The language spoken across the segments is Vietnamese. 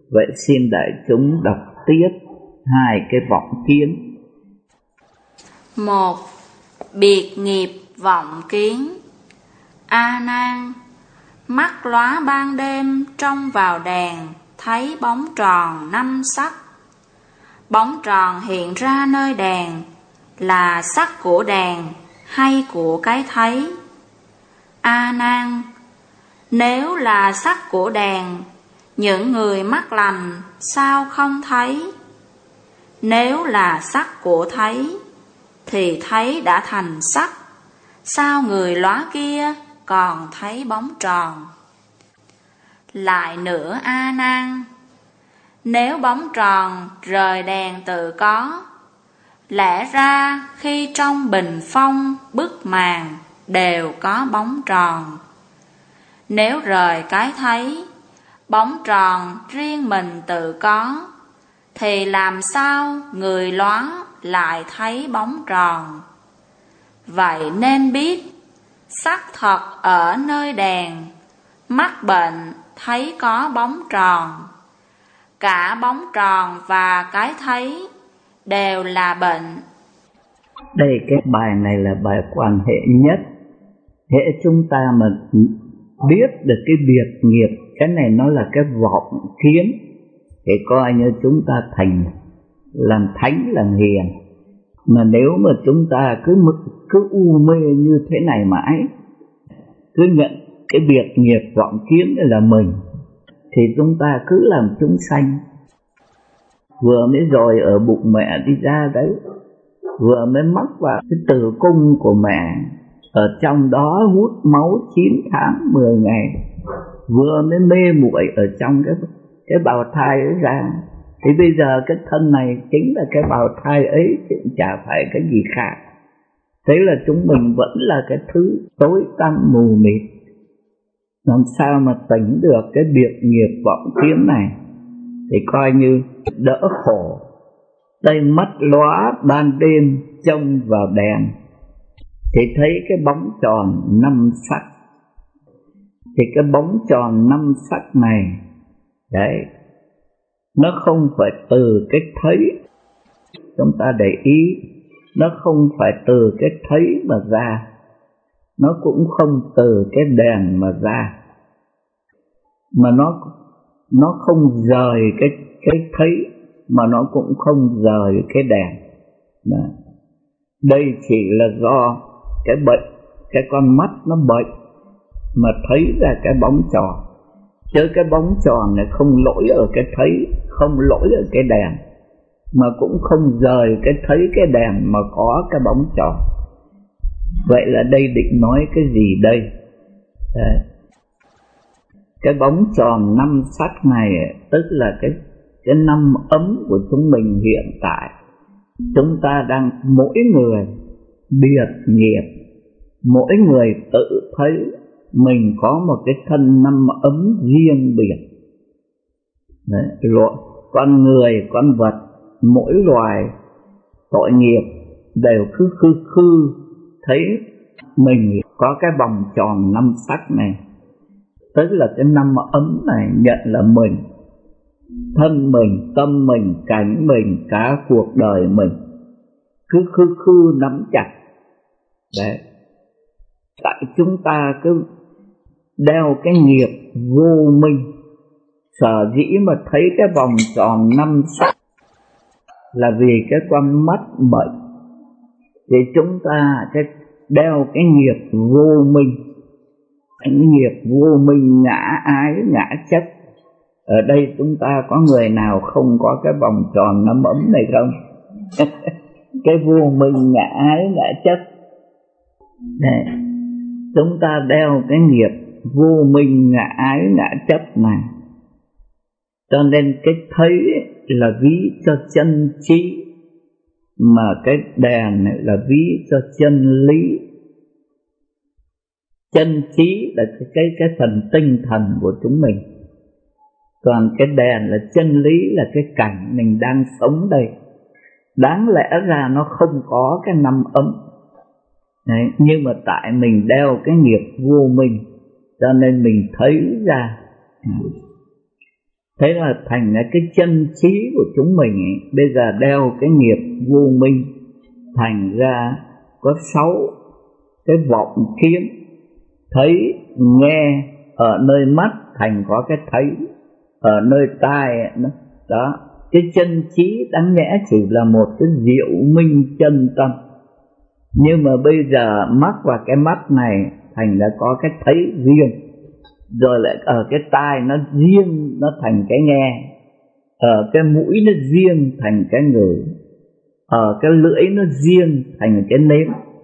Vậy xin đại chúng đọc tiếp hai cái vọng kiến. 1. Biệt nghiệp vọng kiến. A Nan, mắt lóa ban đêm trông vào đèn, thấy bóng tròn 5 sắc. Bóng tròn hiện ra nơi đèn là sắc của đèn hay của cái thấy? A Nan, nếu là sắc của đèn, những người mắt lành sao không thấy? Nếu là sắc của thấy, thì thấy đã thành sắc, sao người lóa kia còn thấy bóng tròn? Lại nữa A Nan, nếu bóng tròn rời đèn tự có, lẽ ra khi trong bình phong bức màn đều có bóng tròn. Nếu rời cái thấy, bóng tròn riêng mình tự có, thì làm sao người lóa lại thấy bóng tròn? Vậy nên biết, sắc thật ở nơi đèn, mắt bệnh thấy có bóng tròn. Cả bóng tròn và cái thấy đều là bệnh. Đây cái bài này là bài quan hệ nhất. Hễ chúng ta mà biết được cái biệt nghiệp, cái này nó là cái vọng kiến, thì coi như chúng ta thành làm thánh làm hiền. Mà nếu mà chúng ta cứ u mê như thế này mãi, cứ nhận cái biệt nghiệp vọng kiến là mình, thì chúng ta cứ làm chúng sanh. Vừa mới rồi ở bụng mẹ đi ra đấy, vừa mới mắc vào cái tử cung của mẹ, ở trong đó hút máu 9 tháng 10 ngày, vừa mới mê muội ở trong cái bào thai ấy ra. Thì bây giờ cái thân này chính là cái bào thai ấy, chứ chả phải cái gì khác. Thế là chúng mình vẫn là cái thứ tối tăm mù mịt. Làm sao mà tỉnh được cái biệt nghiệp vọng kiến này thì coi như đỡ khổ. Đây mắt lóa ban đêm trông vào đèn, thì thấy cái bóng tròn 5 sắc. Thì cái bóng tròn 5 sắc này, đấy, nó không phải từ cái thấy. Chúng ta để ý, nó không phải từ cái thấy mà ra, nó cũng không từ cái đèn mà ra, mà nó không rời cái thấy, mà nó cũng không rời cái đèn. Đây chỉ là do cái bệnh, cái con mắt nó bệnh mà thấy ra cái bóng tròn. Chứ cái bóng tròn này không lỗi ở cái thấy, không lỗi ở cái đèn, mà cũng không rời cái thấy cái đèn mà có cái bóng tròn. Vậy là đây định nói cái gì đây? Đấy. Cái bóng tròn 5 sắc này tức là cái 5 ấm của chúng mình hiện tại. Chúng ta đang mỗi người biệt nghiệp, mỗi người tự thấy mình có một cái thân 5 ấm riêng biệt. Đấy, rồi con người, con vật, mỗi loài tội nghiệp đều khư thấy mình có cái vòng tròn 5 sắc này. Tức là cái 5 ấm này nhận là mình, thân mình, tâm mình, cảnh mình, cả cuộc đời mình, cứ nắm chặt. Đấy. Tại chúng ta cứ đeo cái nghiệp vô minh, sở dĩ mà thấy cái vòng tròn 5 sắc là vì cái con mắt bệnh. Thì chúng ta cái đeo cái nghiệp vô minh, cái nghiệp vô minh ngã ái, ngã chấp. Ở đây chúng ta có người nào không có cái vòng tròn 5 ấm này không? Cái vô minh, ngã ái, ngã chấp. Đấy. Chúng ta đeo cái nghiệp vô minh, ngã ái, ngã chấp này. Cho nên cái thấy là ví cho chân trí, mà cái đèn này là ví cho chân lý. Chân trí là cái phần tinh thần của chúng mình, còn cái đèn là chân lý, là cái cảnh mình đang sống đây. Đáng lẽ ra nó không có cái 5 ấm. Đấy, nhưng mà tại mình đeo cái nghiệp vô minh, cho nên mình thấy ra. Thế là thành ra cái chân trí của chúng mình ấy, bây giờ đeo cái nghiệp vô minh, thành ra có 6 cái vọng kiến: thấy, nghe, ở nơi mắt thành có cái thấy, ở nơi tai đó. Cái chân trí đáng lẽ chỉ là một cái diệu minh chân tâm, nhưng mà bây giờ mắc vào cái mắt này thành ra có cái thấy riêng, rồi lại ở cái tai nó riêng, nó thành cái nghe, ở cái mũi nó riêng thành cái ngửi, ở cái lưỡi nó riêng thành cái nếm,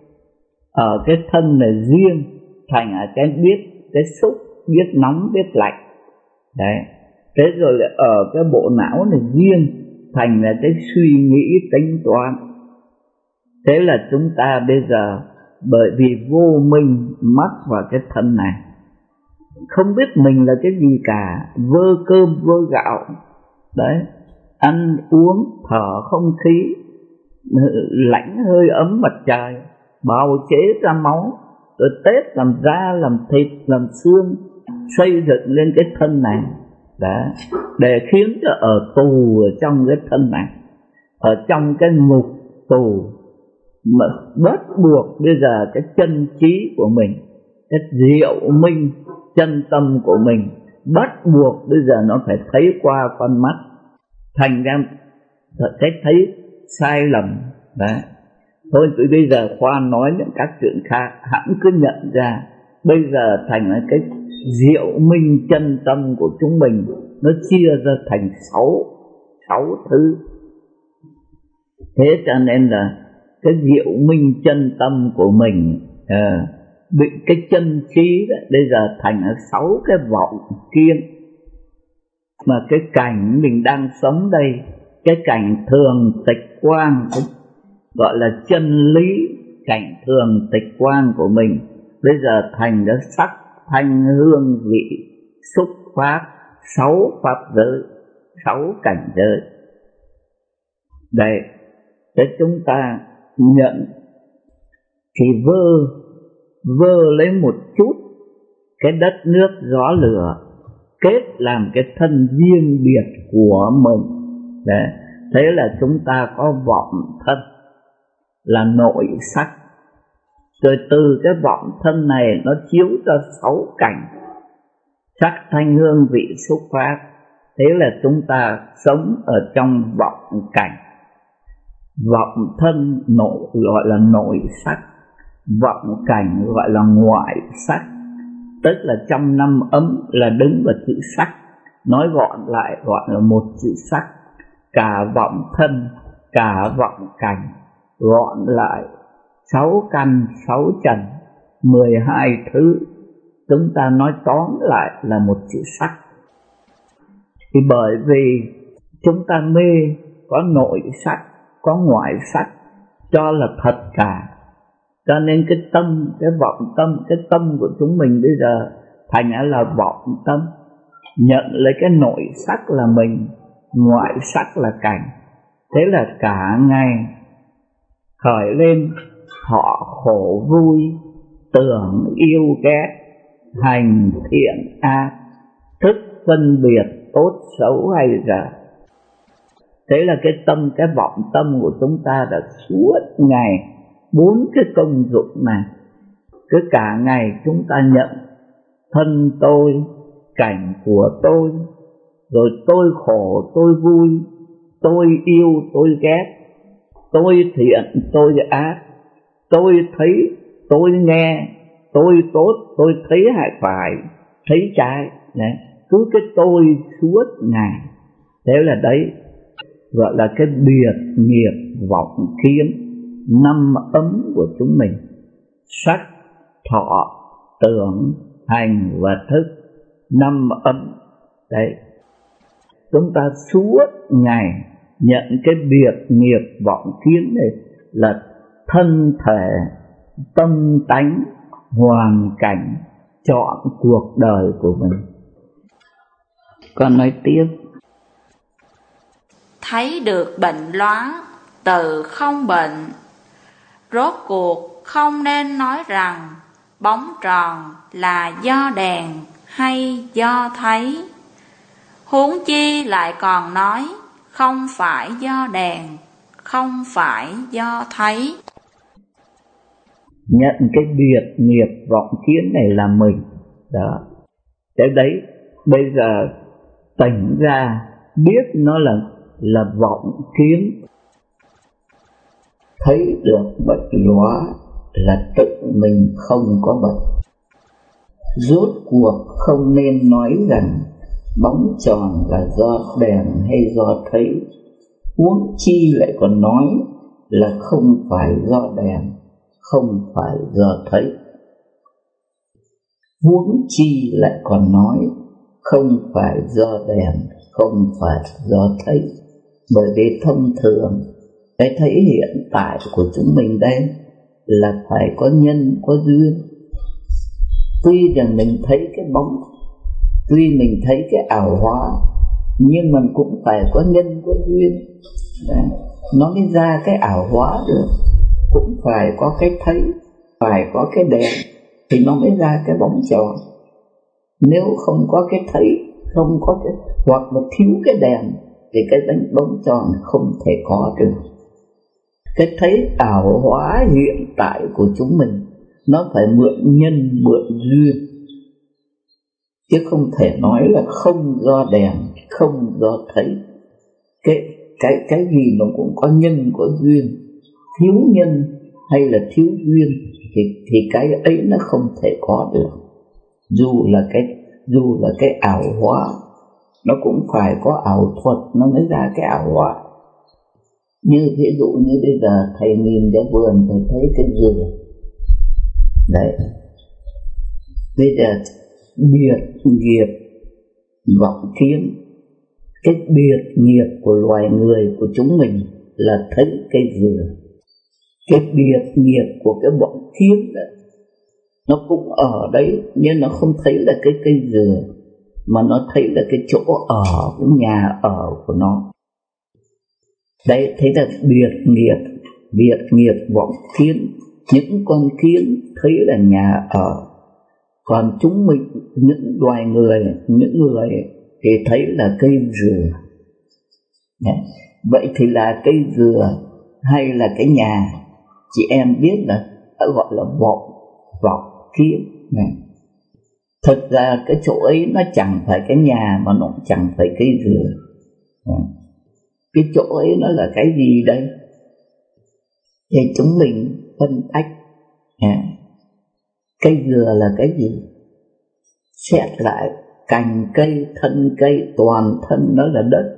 ở cái thân này riêng thành cái biết, cái xúc, biết nóng, biết lạnh. Đấy. Thế rồi lại ở cái bộ não này riêng thành là cái suy nghĩ, tính toán. Thế là chúng ta bây giờ bởi vì vô minh mắc vào cái thân này, không biết mình là cái gì cả, vơ cơm vơ gạo. Đấy, ăn uống thở không khí, lãnh hơi ấm mặt trời, bào chế ra máu, rồi Tết làm da, làm thịt, làm xương, xây dựng lên cái thân này. Đấy, để khiến cho ở tù ở trong cái thân này, ở trong cái ngục tù, mà bắt buộc bây giờ cái chân trí của mình, cái diệu minh chân tâm của mình bắt buộc bây giờ nó phải thấy qua con mắt, thành ra cái thấy sai lầm. Đấy. Thôi bây giờ Khoa nói những các chuyện khác, hãng cứ nhận ra bây giờ thành là cái diệu minh chân tâm của chúng mình nó chia ra thành 6 thứ. Thế cho nên là cái diệu minh chân tâm của mình bị cái chân trí đó, bây giờ thành là 6 cái vọng kiến. Mà cái cảnh mình đang sống đây, cái cảnh thường tịch quang, gọi là chân lý cảnh thường tịch quang của mình, bây giờ thành ra sắc, thanh, hương, vị, xúc, pháp, 6 pháp giới, 6 cảnh giới. Đây, để chúng ta nhận thì vơ lấy một chút cái đất nước gió lửa, kết làm cái thân riêng biệt của mình. Đấy, thế là chúng ta có vọng thân là nội sắc, rồi từ cái vọng thân này nó chiếu ra 6 cảnh: sắc, thanh, hương, vị, xúc, pháp. Thế là chúng ta sống ở trong vọng cảnh. Vọng thân gọi là nội sắc, vọng cảnh gọi là ngoại sắc. Tức là trong 5 ấm là đứng vào chữ sắc, nói gọn lại gọi là một chữ sắc. Cả vọng thân, cả vọng cảnh, gọn lại 6 căn, 6 trần, 12 thứ, chúng ta nói tóm lại là một chữ sắc. Thì bởi vì chúng ta mê có nội sắc, có ngoại sắc, cho là thật cả, cho nên cái tâm, cái vọng tâm, cái tâm của chúng mình bây giờ thành là vọng tâm, nhận lấy cái nội sắc là mình, ngoại sắc là cảnh. Thế là cả ngày khởi lên thọ khổ vui, tưởng yêu ghét, hành thiện ác, thức phân biệt tốt xấu hay dở. Thế là cái tâm, cái vọng tâm của chúng ta đã suốt ngày 4 cái công dụng này. Cứ cả ngày chúng ta nhận thân tôi, cảnh của tôi, rồi tôi khổ, tôi vui, tôi yêu, tôi ghét, tôi thiện, tôi ác, tôi thấy, tôi nghe, tôi tốt, tôi thấy phải, thấy trái. Đấy, cứ cái tôi suốt ngày. Thế là đấy gọi là cái biệt nghiệp vọng kiến 5 ấm của chúng mình: sắc, thọ, tưởng, hành và thức. 5 ấm. Đấy, chúng ta suốt ngày nhận cái biệt nghiệp vọng kiến này là thân thể, tâm tánh, hoàn cảnh, chọn cuộc đời của mình. Con nói tiếp: thấy được bệnh loáng từ không bệnh, rốt cuộc không nên nói rằng bóng tròn là do đèn hay do thấy. Huống chi lại còn nói không phải do đèn, không phải do thấy. Nhận cái biệt nghiệp vọng kiến này là mình đó. Thế đấy, bây giờ tỉnh ra biết nó là vọng kiến. Thấy được bệnh lóa là tự mình không có bệnh. Rốt cuộc không nên nói rằng bóng tròn là do đèn hay do thấy. Huống chi lại còn nói là không phải do đèn, không phải do thấy. Huống chi lại còn nói không phải do đèn, không phải do thấy. Bởi vì thông thường cái thấy hiện tại của chúng mình đây là phải có nhân, có duyên. Tuy rằng mình thấy cái bóng, tuy mình thấy cái ảo hóa, nhưng mà cũng phải có nhân, có duyên nó mới ra cái ảo hóa được. Cũng phải có cái thấy, phải có cái đèn thì nó mới ra cái bóng tròn. Nếu không có cái thấy, không có cái, hoặc là thiếu cái đèn thì cái bóng tròn không thể có được. Cái thấy ảo hóa hiện tại của chúng mình nó phải mượn nhân, mượn duyên, chứ không thể nói là không do đèn, không do thấy. Cái gì nó cũng có nhân, có duyên. Thiếu nhân hay là thiếu duyên thì cái ấy nó không thể có được. Dù là cái ảo hóa, nó cũng phải có ảo thuật nó mới ra cái ảo hóa. Như ví dụ như bây giờ thầy nhìn cái vườn, thầy thấy cái dừa đấy. Bây giờ biệt nghiệp vọng kiến. Cái biệt nghiệp của loài người, của chúng mình là thấy cây dừa. Cái biệt nghiệp của cái vọng kiến đó, nó cũng ở đấy, nhưng nó không thấy là cái cây dừa, mà nó thấy là cái chỗ ở, cái nhà ở của nó. Đấy, thế là biệt nghiệp vọng kiến. Những con kiến thấy là nhà ở, còn chúng mình, những loài người, những người thì thấy là cây dừa. Vậy thì là cây dừa hay là cái nhà, chị em biết là gọi là vọng kiến này. Thật ra cái chỗ ấy nó chẳng phải cái nhà, mà nó chẳng phải cây dừa. Cái chỗ ấy nó là cái gì đây? Thì chúng mình phân tách. Cây dừa là cái gì? Xét lại cành cây, thân cây, toàn thân nó là đất.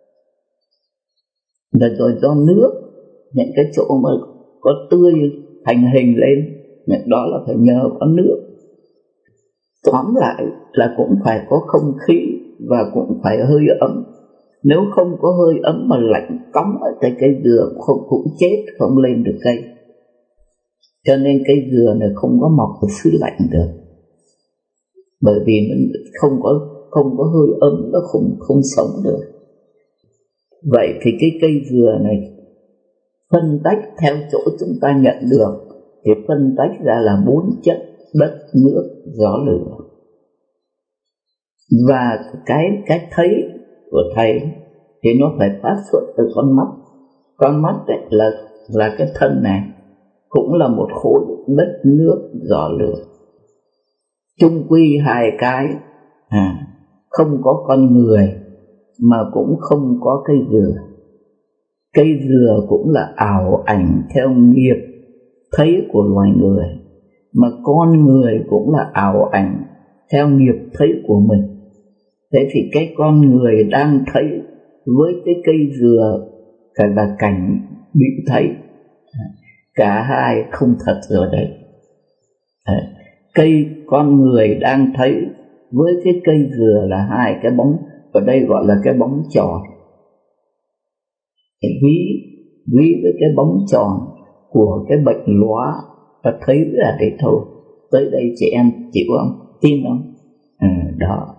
Rồi do nước, những cái chỗ mà có tươi thành hình lên, những đó là phải nhờ có nước. Tóm lại là cũng phải có không khí và cũng phải hơi ấm. Nếu không có hơi ấm mà lạnh cóng ở tại cây dừa cũng chết, không lên được cây. Cho nên cây dừa này không có mọc ở xứ lạnh được, bởi vì nó không có hơi ấm, nó không sống được. Vậy thì cái cây dừa này phân tách theo chỗ chúng ta nhận được thì phân tách ra là 4 chất: đất, nước, gió, lửa. Và cái thấy của thầy thì nó phải phát xuất từ con mắt. Con mắt ấy là cái thân này cũng là một khối đất, nước, gió, lửa. Chung quy hai cái, không có con người mà cũng không có cây dừa. Cây dừa cũng là ảo ảnh theo nghiệp thấy của loài người, mà con người cũng là ảo ảnh theo nghiệp thấy của mình. Thế thì cái con người đang thấy với cái cây dừa cả là cảnh bị thấy, cả hai không thật rồi đấy. Cây con người đang thấy với cái cây dừa là hai cái bóng, ở đây gọi là cái bóng tròn. Ví với cái bóng tròn của cái bệnh lóa, và thấy là để thôi. Tới đây chị em chịu không? Tin không? Đó.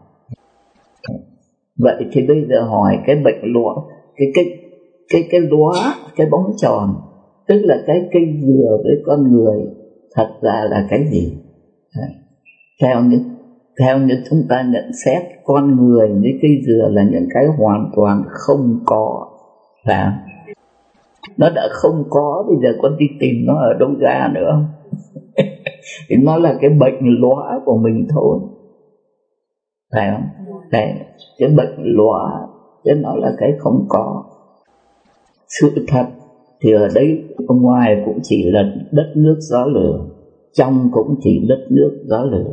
Vậy thì bây giờ hỏi cái bệnh lóa, cái lóa, cái bóng tròn, tức là cái cây dừa với con người thật ra là cái gì? Theo những Theo như chúng ta nhận xét, con người với cây dừa là những cái hoàn toàn không có, phải không? Nó đã không có, bây giờ con đi tìm nó ở đâu ra nữa? Thì nó là cái bệnh lõa của mình thôi, phải không? Cái bệnh lõa, chứ nó là cái không có. Sự thật thì ở đây ngoài cũng chỉ là đất nước gió lửa, trong cũng chỉ đất nước gió lửa.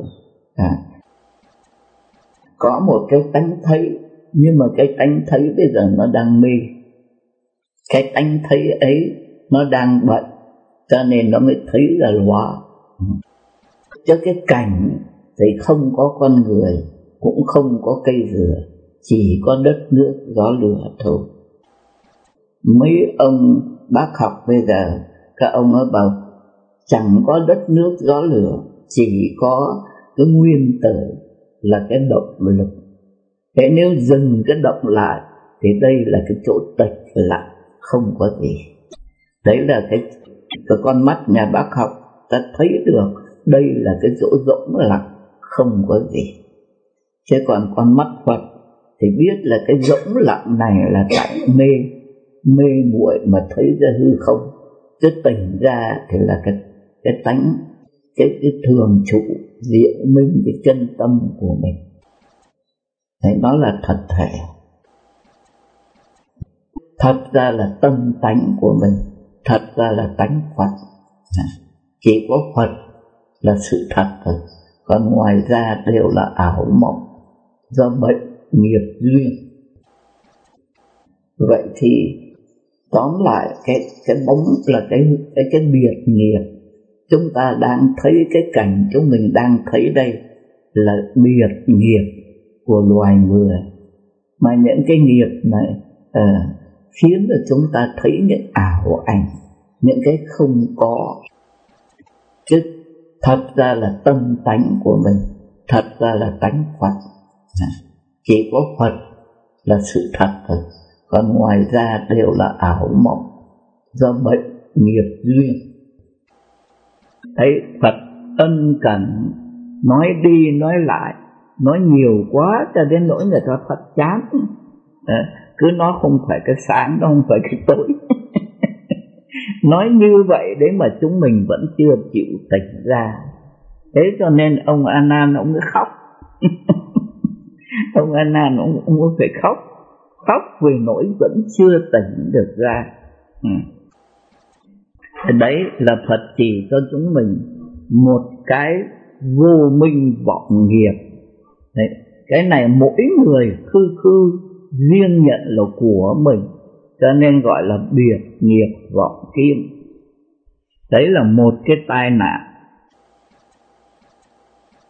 Có một cái tánh thấy, nhưng mà cái tánh thấy bây giờ nó đang mê. Cái tánh thấy ấy nó đang bệnh, cho nên nó mới thấy là loa. Chứ cái cảnh thì không có con người, cũng không có cây dừa, chỉ có đất nước gió lửa thôi. Mấy ông bác học bây giờ, các ông ấy bảo chẳng có đất nước gió lửa, chỉ có cái nguyên tử là cái động lực. Thế nếu dừng cái động lại thì đây là cái chỗ tịch lặng, không có gì. Đấy là cái con mắt nhà bác học ta thấy được, đây là cái chỗ rỗng lặng, không có gì. Chứ còn con mắt Phật thì biết là cái rỗng lặng này là tại mê muội mà thấy ra hư không. Chứ tỉnh ra thì là cái tánh, cái thường trụ diệu minh, cái chân tâm của mình. Đấy, nó là thật thể. Thật ra là tâm tánh của mình, thật ra là tánh Phật. Chỉ có Phật là sự thật thôi, còn ngoài ra đều là ảo mộng do bệnh nghiệp duyên. Vậy thì tóm lại cái bóng là cái biệt nghiệp. Chúng ta đang thấy cái cảnh chúng mình đang thấy đây là biệt nghiệp của loài người, mà những cái nghiệp này khiến cho chúng ta thấy những ảo ảnh, những cái không có. Chứ thật ra là tâm tánh của mình, thật ra là tánh Phật. Chỉ có Phật là sự thật thôi, còn ngoài ra đều là ảo mộng do bệnh nghiệp duyên. Thấy Phật ân cần, nói đi nói lại, nói nhiều quá cho đến nỗi người ta Phật chán. Cứ nói không phải cái sáng, nó không phải cái tối. Nói như vậy đấy mà chúng mình vẫn chưa chịu tỉnh ra. Thế cho nên ông A Nan ông cứ khóc. Ông A Nan ông phải khóc vì nỗi vẫn chưa tỉnh được ra. Đấy là Phật chỉ cho chúng mình một cái vô minh vọng nghiệp. Đấy, cái này mỗi người khư riêng nhận là của mình, cho nên gọi là biệt nghiệp vọng kim. Đấy là một cái tai nạn